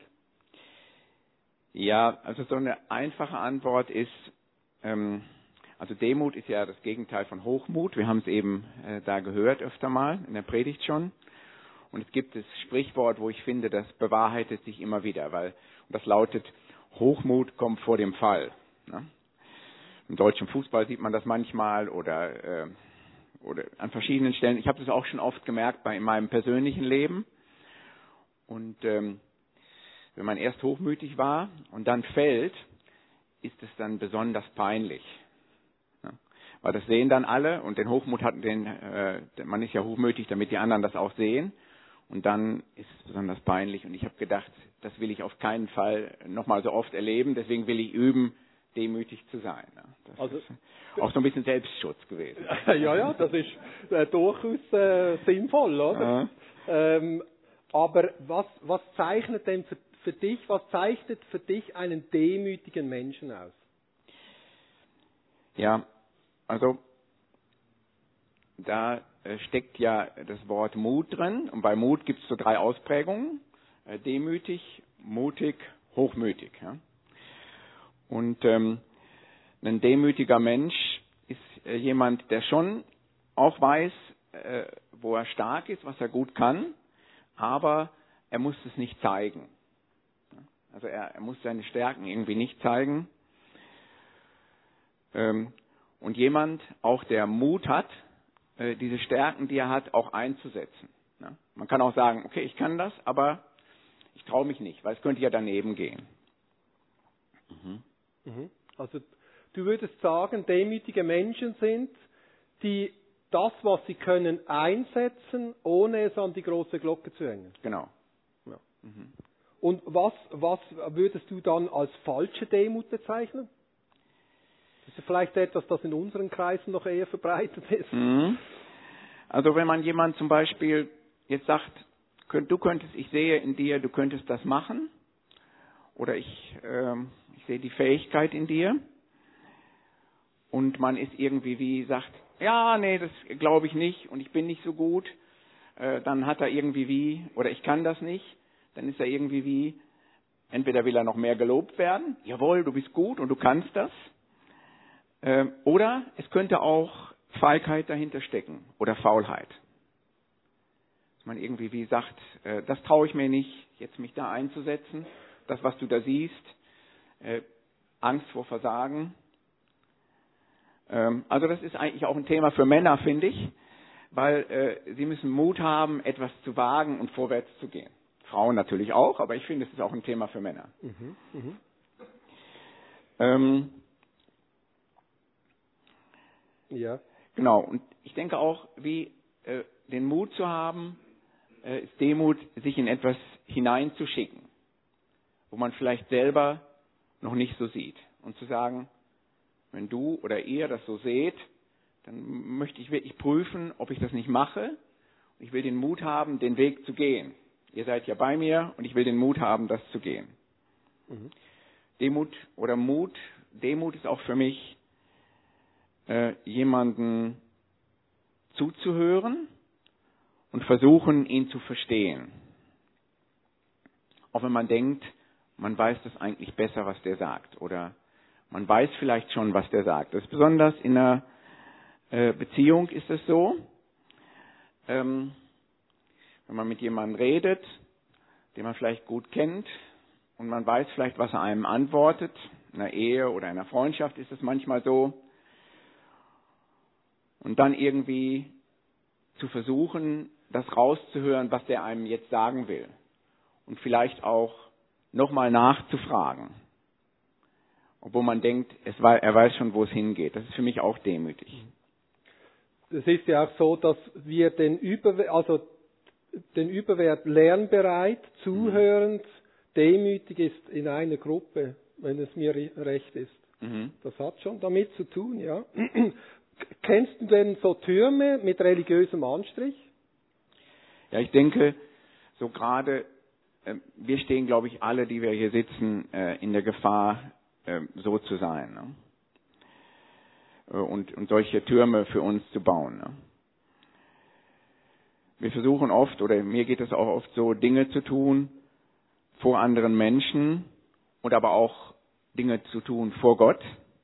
Ja, also so eine einfache Antwort ist, also Demut ist ja das Gegenteil von Hochmut. Wir haben es eben da gehört öfter mal in der Predigt schon. Und es gibt das Sprichwort, wo ich finde, das bewahrheitet sich immer wieder, und das lautet, Hochmut kommt vor dem Fall. Ne? Im deutschen Fußball sieht man das manchmal oder an verschiedenen Stellen. Ich habe das auch schon oft gemerkt in meinem persönlichen Leben. Und wenn man erst hochmütig war und dann fällt, ist es dann besonders peinlich. Ne? Weil das sehen dann alle und den Hochmut man ist ja hochmütig, damit die anderen das auch sehen. Und dann ist es besonders peinlich. Und ich habe gedacht, das will ich auf keinen Fall nochmal so oft erleben. Deswegen will ich üben, demütig zu sein. Das ist auch so ein bisschen Selbstschutz gewesen. Ja, das ist durchaus sinnvoll, oder? Aber was zeichnet denn für dich, was zeichnet für dich einen demütigen Menschen aus? Ja, also da steckt ja das Wort Mut drin. Und bei Mut gibt es so 3 Ausprägungen. Demütig, mutig, hochmütig. Ja? Und ein demütiger Mensch ist jemand, der schon auch weiß, wo er stark ist, was er gut kann, aber er muss es nicht zeigen. Also er muss seine Stärken irgendwie nicht zeigen. Und jemand, auch der Mut hat, diese Stärken, die er hat, auch einzusetzen. Ja? Man kann auch sagen, okay, ich kann das, aber ich traue mich nicht, weil es könnte ja daneben gehen. Also du würdest sagen, demütige Menschen sind, die das, was sie können, einsetzen, ohne es an die große Glocke zu hängen. Genau. Ja. Und was würdest du dann als falsche Demut bezeichnen? Das ist vielleicht etwas, das in unseren Kreisen noch eher verbreitet ist. Also wenn man jemand zum Beispiel jetzt sagt, ich sehe in dir, du könntest das machen, oder ich sehe die Fähigkeit in dir, und man ist irgendwie sagt, ja, nee, das glaube ich nicht und ich bin nicht so gut, dann hat er irgendwie oder ich kann das nicht, dann ist er irgendwie entweder will er noch mehr gelobt werden, jawohl, du bist gut und du kannst das, oder es könnte auch Feigheit dahinter stecken oder Faulheit. Dass man irgendwie sagt, das traue ich mir nicht, jetzt mich da einzusetzen, das, was du da siehst, Angst vor Versagen. Also das ist eigentlich auch ein Thema für Männer, finde ich, weil sie müssen Mut haben, etwas zu wagen und vorwärts zu gehen. Frauen natürlich auch, aber ich finde, es ist auch ein Thema für Männer. Ja. Genau, und ich denke auch, den Mut zu haben, ist Demut, sich in etwas hineinzuschicken, wo man vielleicht selber noch nicht so sieht. Und zu sagen, wenn du oder ihr das so seht, dann möchte ich wirklich prüfen, ob ich das nicht mache. Ich will den Mut haben, den Weg zu gehen. Ihr seid ja bei mir und ich will den Mut haben, das zu gehen. Demut oder Mut, Demut ist auch für mich, jemanden zuzuhören und versuchen, ihn zu verstehen. Auch wenn man denkt, man weiß das eigentlich besser, was der sagt. Oder man weiß vielleicht schon, was der sagt. Das ist besonders in einer Beziehung ist es so. Wenn man mit jemandem redet, den man vielleicht gut kennt, und man weiß vielleicht, was er einem antwortet. In einer Ehe oder in einer Freundschaft ist es manchmal so. Und dann irgendwie zu versuchen, das rauszuhören, was der einem jetzt sagen will. Und vielleicht auch nochmal nachzufragen. Obwohl man denkt, er weiß schon, wo es hingeht. Das ist für mich auch demütig. es ist ja auch so, dass wir den Überwert lernbereit, zuhörend, demütig ist in einer Gruppe, wenn es mir recht ist. Mhm. Das hat schon damit zu tun, ja. Kennst du denn so Türme mit religiösem Anstrich? Ja, ich denke, so gerade, wir stehen, glaube ich, alle, die wir hier sitzen, in der Gefahr, so zu sein. Ne? Und solche Türme für uns zu bauen. Ne? Wir versuchen oft, oder mir geht es auch oft so, Dinge zu tun vor anderen Menschen und aber auch Dinge zu tun vor Gott,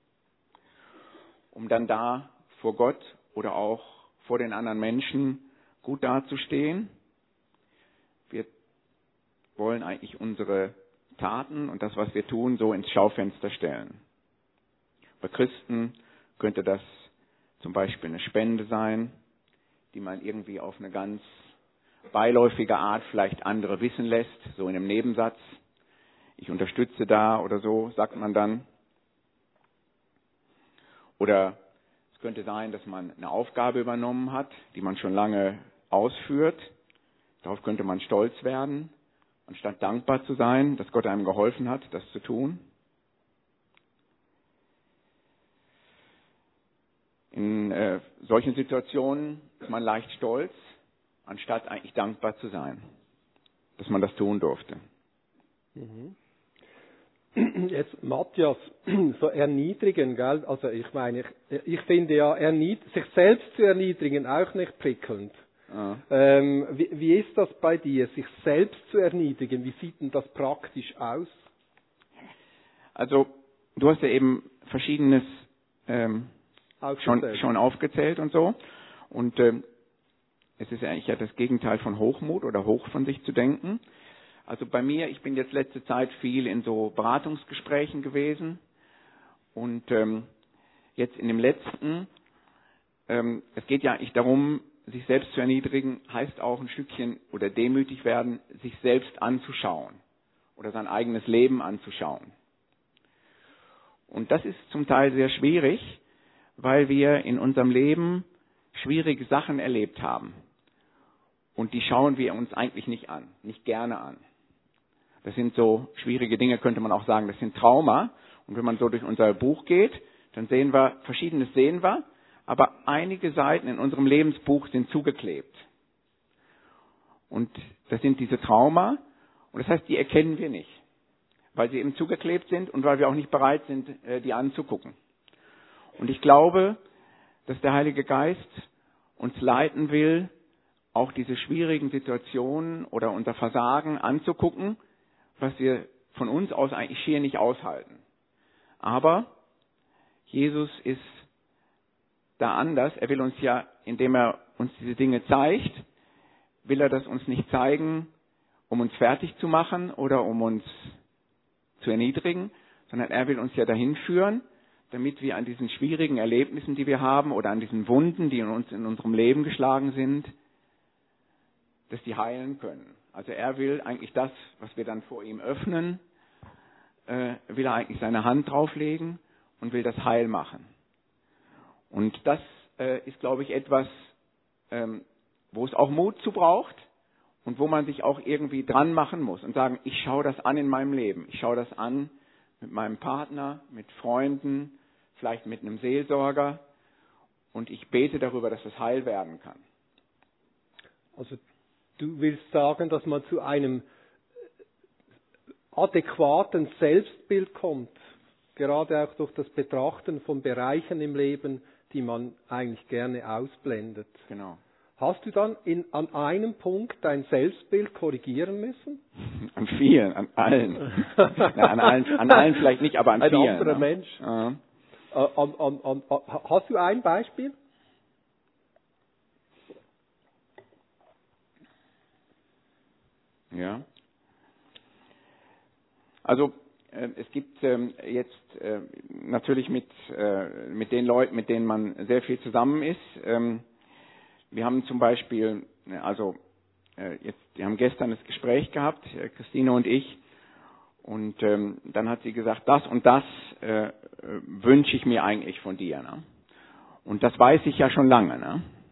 um dann da vor Gott oder auch vor den anderen Menschen gut dazustehen. Wir wollen eigentlich unsere Taten und das, was wir tun, so ins Schaufenster stellen. Bei Christen könnte das zum Beispiel eine Spende sein, die man irgendwie auf eine ganz beiläufige Art vielleicht andere wissen lässt, so in einem Nebensatz. Ich unterstütze da oder so, sagt man dann. Oder es könnte sein, dass man eine Aufgabe übernommen hat, die man schon lange ausführt. Darauf könnte man stolz werden, anstatt dankbar zu sein, dass Gott einem geholfen hat, das zu tun. In solchen Situationen ist man leicht stolz, anstatt eigentlich dankbar zu sein, dass man das tun durfte. Jetzt Matthias, so erniedrigen, gell? Also ich meine, ich finde ja, sich selbst zu erniedrigen auch nicht prickelnd. Ja. Wie ist das bei dir, sich selbst zu erniedrigen? Wie sieht denn das praktisch aus? Also du hast ja eben Verschiedenes schon aufgezählt und so. Und es ist eigentlich ja das Gegenteil von Hochmut oder hoch von sich zu denken. Also bei mir, ich bin jetzt letzte Zeit viel in so Beratungsgesprächen gewesen. Und jetzt in dem letzten, es geht ja eigentlich darum, sich selbst zu erniedrigen, heißt auch ein Stückchen oder demütig werden, sich selbst anzuschauen oder sein eigenes Leben anzuschauen. Und das ist zum Teil sehr schwierig, weil wir in unserem Leben schwierige Sachen erlebt haben. Und die schauen wir uns eigentlich nicht an, nicht gerne an. Das sind so schwierige Dinge, könnte man auch sagen, das sind Trauma. Und wenn man so durch unser Buch geht, dann sehen wir, Verschiedenes sehen wir, aber einige Seiten in unserem Lebensbuch sind zugeklebt. Und das sind diese Trauma, und das heißt, die erkennen wir nicht, weil sie eben zugeklebt sind und weil wir auch nicht bereit sind, die anzugucken. Und ich glaube, dass der Heilige Geist uns leiten will, auch diese schwierigen Situationen oder unser Versagen anzugucken, was wir von uns aus eigentlich schier nicht aushalten. Aber Jesus ist da anders. Er will uns ja, indem er uns diese Dinge zeigt, will er das uns nicht zeigen, um uns fertig zu machen oder um uns zu erniedrigen, sondern er will uns ja dahin führen, damit wir an diesen schwierigen Erlebnissen, die wir haben, oder an diesen Wunden, die uns in unserem Leben geschlagen sind, dass die heilen können. Also er will eigentlich das, was wir dann vor ihm öffnen, will er eigentlich seine Hand drauflegen und will das heil machen. Und das ist, glaube ich, etwas, wo es auch Mut zu braucht und wo man sich auch irgendwie dran machen muss und sagen, ich schaue das an in meinem Leben. Ich schaue das an mit meinem Partner, mit Freunden, vielleicht mit einem Seelsorger und ich bete darüber, dass es heil werden kann. Also du willst sagen, dass man zu einem adäquaten Selbstbild kommt, gerade auch durch das Betrachten von Bereichen im Leben, die man eigentlich gerne ausblendet. Genau. Hast du dann an einem Punkt dein Selbstbild korrigieren müssen? An vielen, an allen. Ja, an allen vielleicht nicht, aber an vielen. Ein anderer Mensch. Ja. Hast du ein Beispiel? Ja. Also es gibt jetzt natürlich mit den Leuten, mit denen man sehr viel zusammen ist. Wir haben zum Beispiel, wir haben gestern das Gespräch gehabt, Christine und ich, und dann hat sie gesagt, das und das wünsche ich mir eigentlich von dir. Ne? Und das weiß ich ja schon lange. Ne?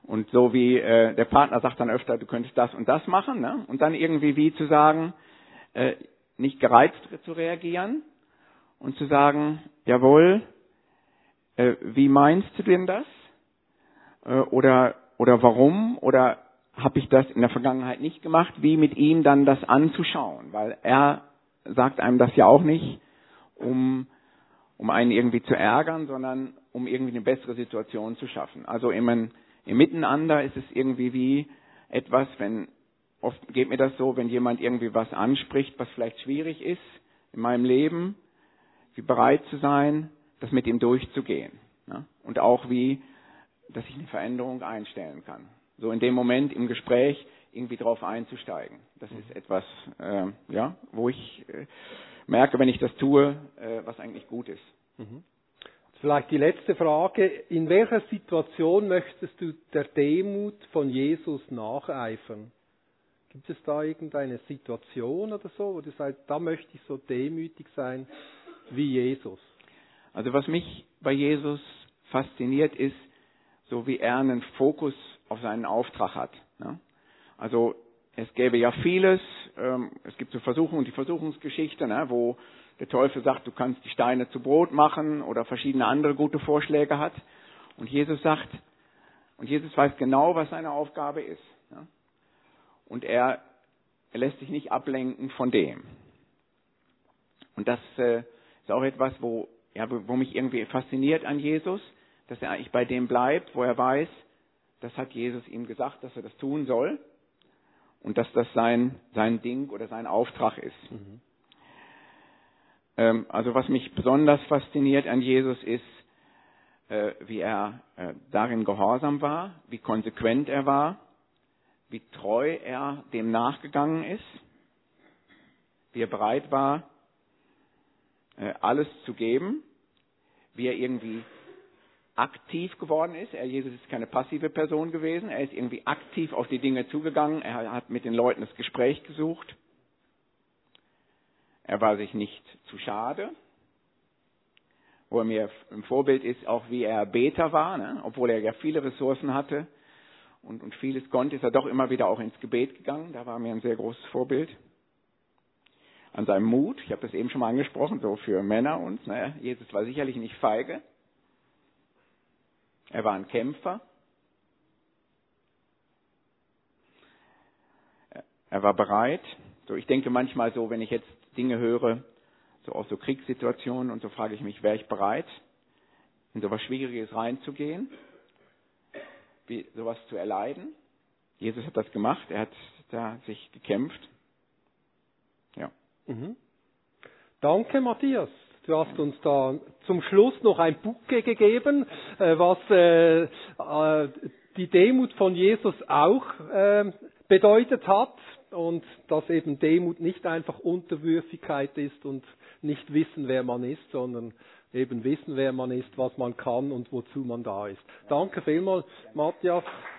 Und so wie der Partner sagt dann öfter, du könntest das und das machen, ne? Und dann irgendwie wie zu sagen, nicht gereizt zu reagieren und zu sagen, jawohl, wie meinst du denn das? Oder warum? Oder habe ich das in der Vergangenheit nicht gemacht? Wie mit ihm dann das anzuschauen? Weil er sagt einem das ja auch nicht, um einen irgendwie zu ärgern, sondern um irgendwie eine bessere Situation zu schaffen. Also im Miteinander ist es irgendwie wie etwas, oft geht mir das so, wenn jemand irgendwie was anspricht, was vielleicht schwierig ist in meinem Leben, wie bereit zu sein, das mit ihm durchzugehen. Ne? Und auch dass ich eine Veränderung einstellen kann. So in dem Moment im Gespräch irgendwie drauf einzusteigen. Das ist etwas, wo ich merke, wenn ich das tue, was eigentlich gut ist. Mhm. Vielleicht die letzte Frage. In welcher Situation möchtest du der Demut von Jesus nacheifern? Gibt es da irgendeine Situation oder so, wo du sagst, da möchte ich so demütig sein wie Jesus? Also was mich bei Jesus fasziniert ist, so wie er einen Fokus auf seinen Auftrag hat. Ne? Also es gäbe ja vieles, es gibt so Versuchungen, die Versuchungsgeschichte, ne, wo der Teufel sagt, du kannst die Steine zu Brot machen oder verschiedene andere gute Vorschläge hat. Und Jesus weiß genau, was seine Aufgabe ist. Ne? Und er lässt sich nicht ablenken von dem. Und das ist auch etwas, wo mich irgendwie fasziniert an Jesus, dass er eigentlich bei dem bleibt, wo er weiß, das hat Jesus ihm gesagt, dass er das tun soll und dass das sein Ding oder sein Auftrag ist. Also was mich besonders fasziniert an Jesus ist, wie er darin gehorsam war, wie konsequent er war, wie treu er dem nachgegangen ist, wie er bereit war, alles zu geben, wie er irgendwie aktiv geworden ist. Jesus ist keine passive Person gewesen. Er ist irgendwie aktiv auf die Dinge zugegangen. Er hat mit den Leuten das Gespräch gesucht. Er war sich nicht zu schade. Wo er mir im Vorbild ist, auch wie er Beter war, ne? Obwohl er ja viele Ressourcen hatte und vieles konnte, ist er doch immer wieder auch ins Gebet gegangen. Da war mir ein sehr großes Vorbild. An seinem Mut, ich habe das eben schon mal angesprochen, so für Männer uns. Ne? Jesus war sicherlich nicht feige. Er war ein Kämpfer. Er war bereit. So, ich denke manchmal so, wenn ich jetzt Dinge höre, so aus so Kriegssituationen und so frage ich mich, wäre ich bereit, in so was Schwieriges reinzugehen, wie sowas zu erleiden? Jesus hat das gemacht, er hat da sich gekämpft. Ja. Mhm. Danke, Matthias. Du hast uns da zum Schluss noch ein Bouquet gegeben, was die Demut von Jesus auch bedeutet hat und dass eben Demut nicht einfach Unterwürfigkeit ist und nicht wissen, wer man ist, sondern eben wissen, wer man ist, was man kann und wozu man da ist. Danke vielmals, Matthias.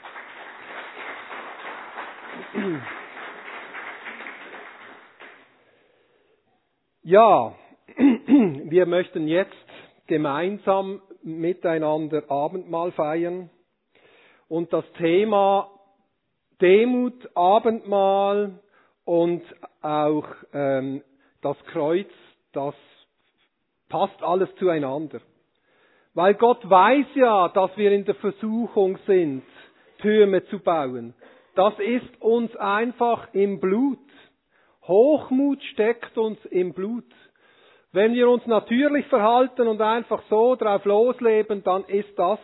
Ja, wir möchten jetzt gemeinsam miteinander Abendmahl feiern und das Thema Demut, Abendmahl und auch das Kreuz, das passt alles zueinander. Weil Gott weiß ja, dass wir in der Versuchung sind, Türme zu bauen. Das ist uns einfach im Blut. Hochmut steckt uns im Blut. Wenn wir uns natürlich verhalten und einfach so drauf losleben, dann ist das,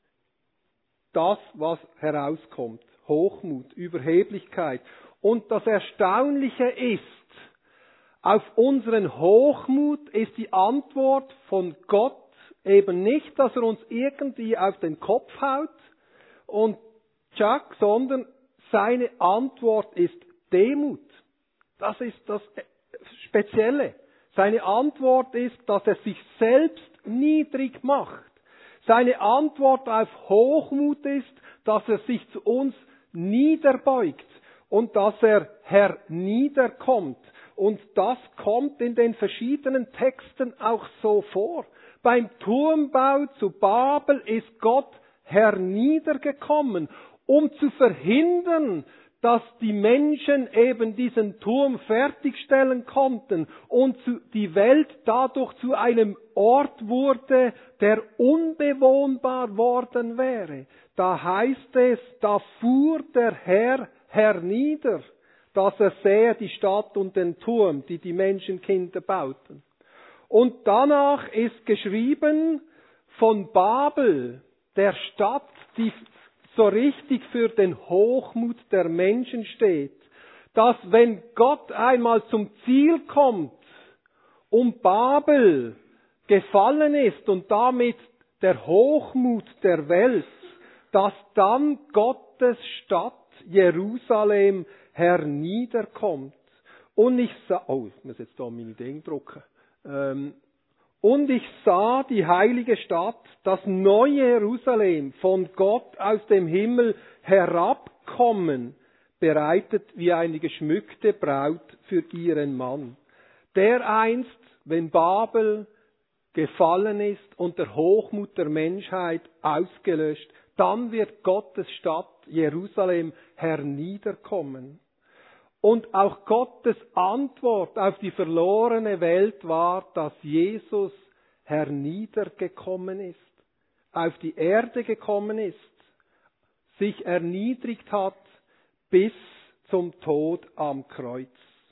was herauskommt. Hochmut, Überheblichkeit. Und das Erstaunliche ist, auf unseren Hochmut ist die Antwort von Gott eben nicht, dass er uns irgendwie auf den Kopf haut und tschack, sondern seine Antwort ist Demut. Das ist das Spezielle. Seine Antwort ist, dass er sich selbst niedrig macht. Seine Antwort auf Hochmut ist, dass er sich zu uns niederbeugt und dass er herniederkommt. Und das kommt in den verschiedenen Texten auch so vor. Beim Turmbau zu Babel ist Gott herniedergekommen um zu verhindern, dass die Menschen eben diesen Turm fertigstellen konnten und die Welt dadurch zu einem Ort wurde, der unbewohnbar worden wäre. Da heißt es, da fuhr der Herr hernieder, dass er sähe die Stadt und den Turm, die die Menschenkinder bauten. Und danach ist geschrieben von Babel, der Stadt, die so richtig für den Hochmut der Menschen steht, dass wenn Gott einmal zum Ziel kommt und Babel gefallen ist und damit der Hochmut der Welt, dass dann Gottes Stadt Jerusalem herniederkommt. Und ich muss jetzt da meine Dinge drucken. Und ich sah die heilige Stadt, das neue Jerusalem, von Gott aus dem Himmel herabkommen, bereitet wie eine geschmückte Braut für ihren Mann. Der einst, wenn Babel gefallen ist und der Hochmut der Menschheit ausgelöscht, dann wird Gottes Stadt Jerusalem herniederkommen. Und auch Gottes Antwort auf die verlorene Welt war, dass Jesus herniedergekommen ist, auf die Erde gekommen ist, sich erniedrigt hat bis zum Tod am Kreuz.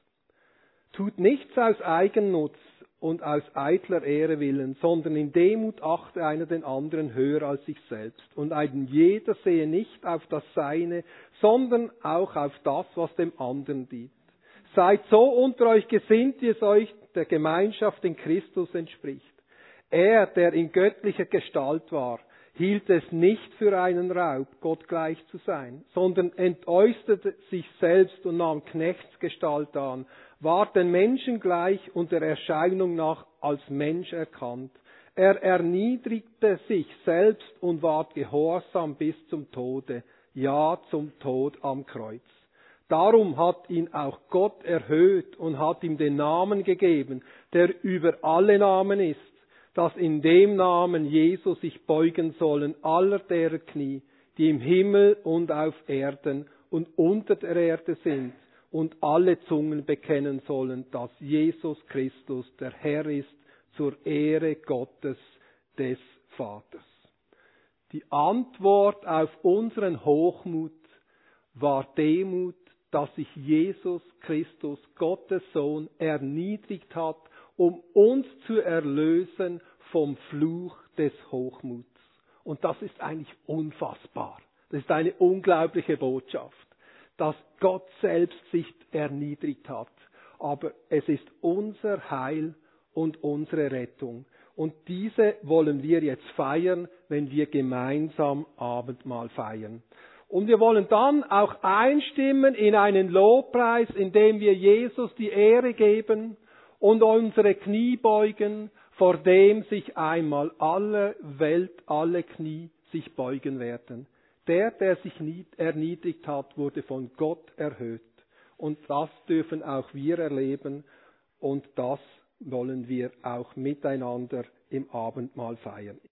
Tut nichts aus Eigennutz und aus eitler Ehre willen, sondern in Demut achte einer den anderen höher als sich selbst. Und ein jeder sehe nicht auf das Seine, sondern auch auf das, was dem anderen dient. Seid so unter euch gesinnt, wie es euch der Gemeinschaft in Christus entspricht. Er, der in göttlicher Gestalt war, hielt es nicht für einen Raub, Gott gleich zu sein, sondern entäußerte sich selbst und nahm Knechtsgestalt an, war den Menschen gleich und der Erscheinung nach als Mensch erkannt. Er erniedrigte sich selbst und ward gehorsam bis zum Tode, ja zum Tod am Kreuz. Darum hat ihn auch Gott erhöht und hat ihm den Namen gegeben, der über alle Namen ist, dass in dem Namen Jesus sich beugen sollen aller derer Knie, die im Himmel und auf Erden und unter der Erde sind, und alle Zungen bekennen sollen, dass Jesus Christus der Herr ist, zur Ehre Gottes des Vaters. Die Antwort auf unseren Hochmut war Demut, dass sich Jesus Christus, Gottes Sohn, erniedrigt hat, um uns zu erlösen vom Fluch des Hochmuts. Und das ist eigentlich unfassbar. Das ist eine unglaubliche Botschaft, dass Gott selbst sich erniedrigt hat. Aber es ist unser Heil und unsere Rettung. Und diese wollen wir jetzt feiern, wenn wir gemeinsam Abendmahl feiern. Und wir wollen dann auch einstimmen in einen Lobpreis, in dem wir Jesus die Ehre geben und unsere Knie beugen, vor dem sich einmal alle Welt, alle Knie sich beugen werden. Der sich erniedrigt hat, wurde von Gott erhöht. Und das dürfen auch wir erleben und das wollen wir auch miteinander im Abendmahl feiern.